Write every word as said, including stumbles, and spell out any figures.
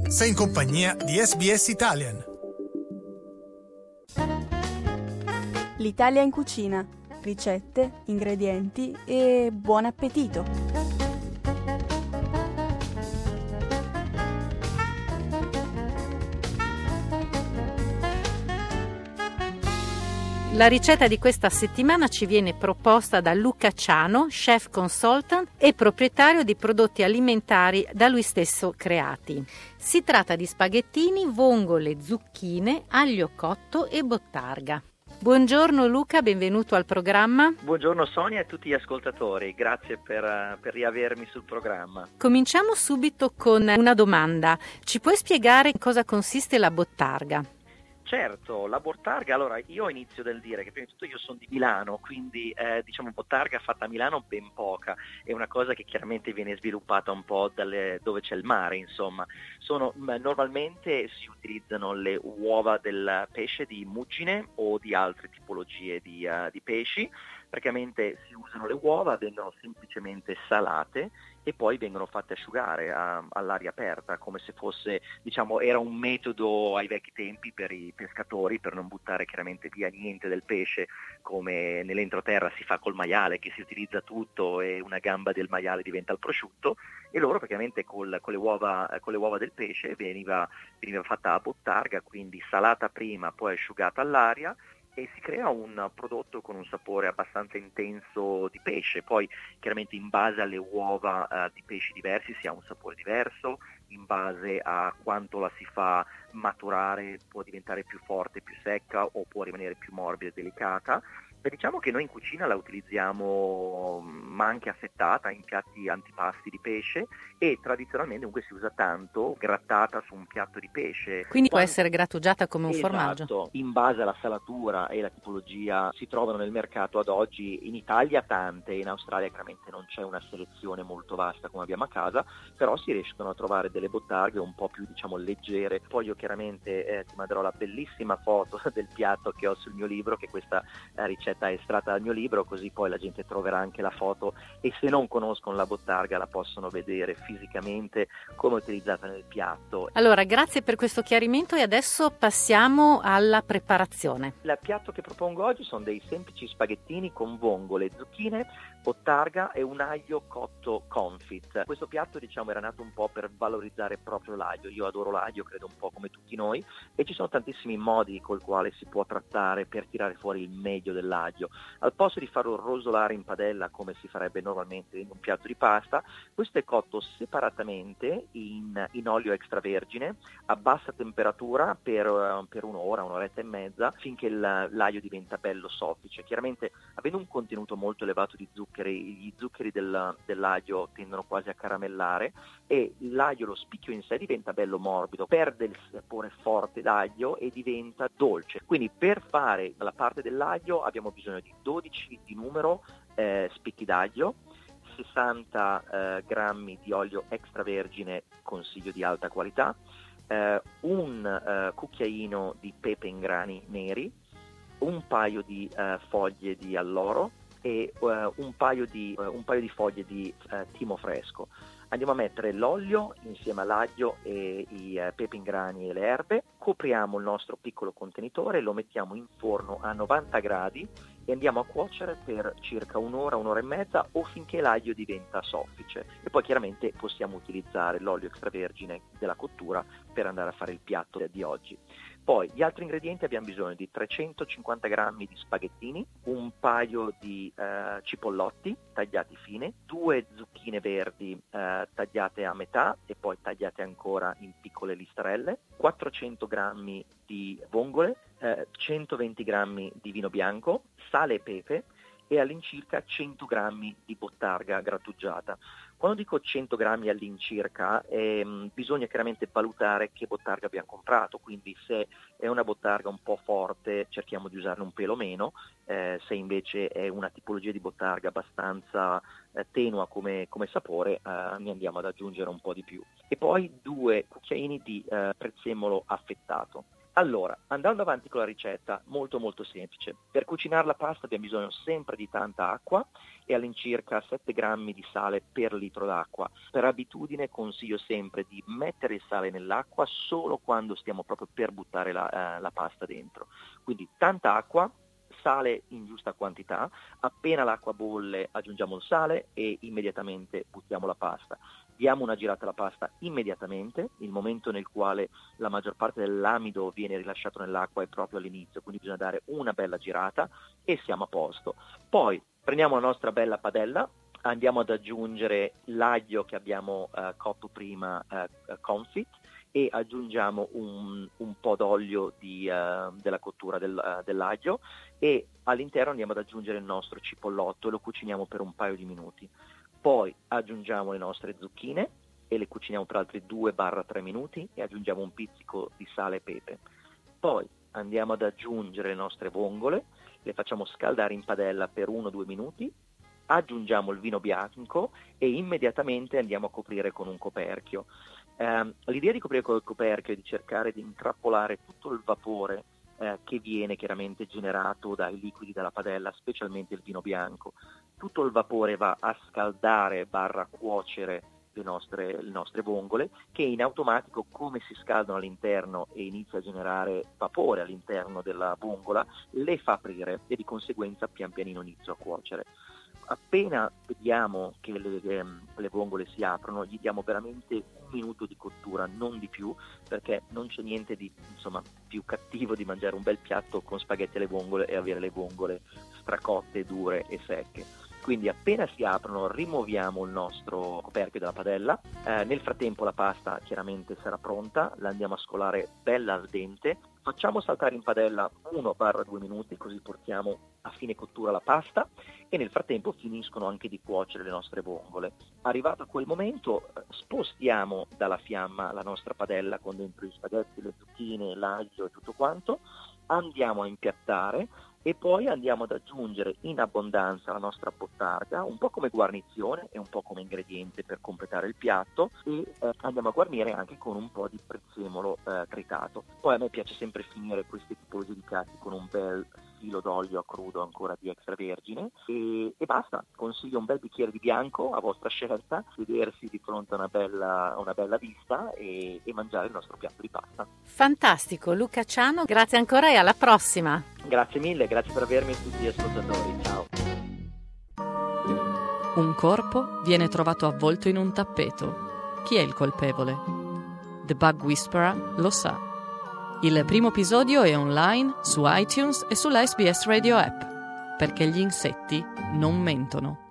Sei in compagnia di S B S Italian. L'Italia in cucina. Ricette, ingredienti e buon appetito! La ricetta di questa settimana ci viene proposta da Luca Ciano, chef consultant e proprietario di prodotti alimentari da lui stesso creati. Si tratta di spaghettini, vongole, zucchine, aglio cotto e bottarga. Buongiorno Luca, benvenuto al programma. Buongiorno Sonia e a tutti gli ascoltatori, grazie per, per riavermi sul programma. Cominciamo subito con una domanda. Ci puoi spiegare in cosa consiste la bottarga? Certo, la bottarga, allora io inizio del dire che prima di tutto io sono di Milano, quindi eh, diciamo bottarga fatta a Milano ben poca, è una cosa che chiaramente viene sviluppata un po' dalle, dove c'è il mare, insomma. Sono, normalmente si utilizzano le uova del pesce di muggine o di altre tipologie di, uh, di pesci. Praticamente si usano le uova, vengono semplicemente salate e poi vengono fatte asciugare a, all'aria aperta, come se fosse, diciamo, era un metodo ai vecchi tempi per i pescatori, per non buttare chiaramente via niente del pesce, come nell'entroterra si fa col maiale, che si utilizza tutto e una gamba del maiale diventa il prosciutto, e loro praticamente col, con, le uova, con le uova del pesce veniva, veniva fatta a bottarga, quindi salata prima, poi asciugata all'aria, e si crea un prodotto con un sapore abbastanza intenso di pesce. Poi chiaramente in base alle uova eh, di pesci diversi si ha un sapore diverso, in base a quanto la si fa maturare può diventare più forte, più secca o può rimanere più morbida e delicata. Beh, diciamo che noi in cucina la utilizziamo ma anche affettata in piatti antipasti di pesce, e tradizionalmente comunque si usa tanto grattata su un piatto di pesce. Quindi può Quando... essere grattugiata come un esatto, formaggio. In base alla salatura e la tipologia si trovano nel mercato ad oggi, in Italia tante, in Australia chiaramente non c'è una selezione molto vasta come abbiamo a casa, però si riescono a trovare delle bottarghe un po' più, diciamo, leggere. Poi io chiaramente eh, ti manderò la bellissima foto del piatto che ho sul mio libro, che questa eh, ricetta è estratta dal mio libro, così poi la gente troverà anche la foto, e se non conoscono la bottarga la possono vedere fisicamente come è utilizzata nel piatto. Allora, grazie per questo chiarimento e adesso passiamo alla preparazione. Il piatto che propongo oggi sono dei semplici spaghettini con vongole, zucchine, bottarga e un aglio cotto confit. Questo piatto, diciamo, era nato un po' per valorizzare proprio l'aglio. Io adoro l'aglio, credo un po' come tutti noi, e ci sono tantissimi modi col quale si può trattare per tirare fuori il meglio dell'aglio. Al posto di farlo rosolare in padella come si farebbe normalmente in un piatto di pasta, questo è cotto separatamente in, in olio extravergine a bassa temperatura per, uh, per un'ora, un'oretta e mezza, finché il, l'aglio diventa bello soffice. Chiaramente, avendo un contenuto molto elevato di zuccheri, gli zuccheri del, dell'aglio tendono quasi a caramellare, e l'aglio, lo spicchio in sé, diventa bello morbido, perde il sapore forte d'aglio e diventa dolce. Quindi per fare la parte dell'aglio abbiamo bisogno di dodici di numero eh, spicchi d'aglio, sessanta eh, grammi di olio extravergine, consiglio di alta qualità, eh, un eh, cucchiaino di pepe in grani neri, un paio di eh, foglie di alloro e uh, un, paio di, uh, un paio di foglie di uh, timo fresco. Andiamo a mettere l'olio insieme all'aglio e i uh, pepe in grani e le erbe, copriamo il nostro piccolo contenitore, lo mettiamo in forno a novanta gradi e andiamo a cuocere per circa un'ora, un'ora e mezza, o finché l'aglio diventa soffice, e poi chiaramente possiamo utilizzare l'olio extravergine della cottura per andare a fare il piatto di oggi. Poi gli altri ingredienti: abbiamo bisogno di trecentocinquanta grammi di spaghettini, un paio di eh, cipollotti tagliati fine, due zucchine verdi eh, tagliate a metà e poi tagliate ancora in piccole listarelle, quattrocento grammi di vongole, eh, centoventi grammi di vino bianco, sale e pepe, e all'incirca cento grammi di bottarga grattugiata. Quando dico cento grammi all'incirca, ehm, bisogna chiaramente valutare che bottarga abbiamo comprato, quindi se è una bottarga un po' forte cerchiamo di usarne un pelo meno, eh, se invece è una tipologia di bottarga abbastanza eh, tenua come, come sapore, eh, ne andiamo ad aggiungere un po' di più. E poi due cucchiaini di eh, prezzemolo affettato. Allora, andando avanti con la ricetta, molto molto semplice. Per cucinare la pasta abbiamo bisogno sempre di tanta acqua e all'incirca sette grammi di sale per litro d'acqua. Per abitudine consiglio sempre di mettere il sale nell'acqua solo quando stiamo proprio per buttare la, eh, la pasta dentro. Quindi tanta acqua, sale in giusta quantità, appena l'acqua bolle aggiungiamo il sale e immediatamente buttiamo la pasta. Diamo una girata alla pasta immediatamente, il momento nel quale la maggior parte dell'amido viene rilasciato nell'acqua è proprio all'inizio, quindi bisogna dare una bella girata e siamo a posto. Poi prendiamo la nostra bella padella, andiamo ad aggiungere l'aglio che abbiamo eh, cotto prima eh, confit e aggiungiamo un, un po' d'olio di, uh, della cottura del, uh, dell'aglio e all'interno andiamo ad aggiungere il nostro cipollotto e lo cuciniamo per un paio di minuti. Poi aggiungiamo le nostre zucchine e le cuciniamo per altri due tre minuti e aggiungiamo un pizzico di sale e pepe. Poi andiamo ad aggiungere le nostre vongole, le facciamo scaldare in padella per uno due minuti, aggiungiamo il vino bianco e immediatamente andiamo a coprire con un coperchio. Um, l'idea di coprire col coperchio è di cercare di intrappolare tutto il vapore eh, che viene chiaramente generato dai liquidi della padella, specialmente il vino bianco. Tutto il vapore va a scaldare barra cuocere le nostre, le nostre vongole, che in automatico, come si scaldano all'interno e inizia a generare vapore all'interno della vongola, le fa aprire e di conseguenza pian pianino inizia a cuocere. Appena vediamo che le, le, le vongole si aprono, gli diamo veramente un minuto di cottura, non di più, perché non c'è niente di insomma più cattivo di mangiare un bel piatto con spaghetti alle vongole e avere le vongole stracotte, dure e secche. Quindi appena si aprono rimuoviamo il nostro coperchio della padella, eh, nel frattempo la pasta chiaramente sarà pronta, la andiamo a scolare bella al dente, facciamo saltare in padella uno due minuti, così portiamo a fine cottura la pasta e nel frattempo finiscono anche di cuocere le nostre vongole. Arrivato a quel momento spostiamo dalla fiamma la nostra padella con dentro gli spaghetti, le zucchine, l'aglio e tutto quanto, andiamo a impiattare e poi andiamo ad aggiungere in abbondanza la nostra bottarga, un po' come guarnizione e un po' come ingrediente per completare il piatto e eh, andiamo a guarnire anche con un po' di prezzemolo eh, tritato. Poi a me piace sempre finire queste tipologie di piatti con un bel filo d'olio a crudo ancora di extravergine e, e basta. Consiglio un bel bicchiere di bianco a vostra scelta, sedersi di fronte a una bella, una bella vista e, e mangiare il nostro piatto di pasta. Fantastico, Luca Ciano, grazie ancora e alla prossima. Grazie mille, grazie per avermi tutti gli ascoltatori, ciao. Un corpo viene trovato avvolto in un tappeto. Chi è il colpevole? The Bug Whisperer lo sa. Il primo episodio è online su iTunes e sulla S B S Radio app, perché gli insetti non mentono.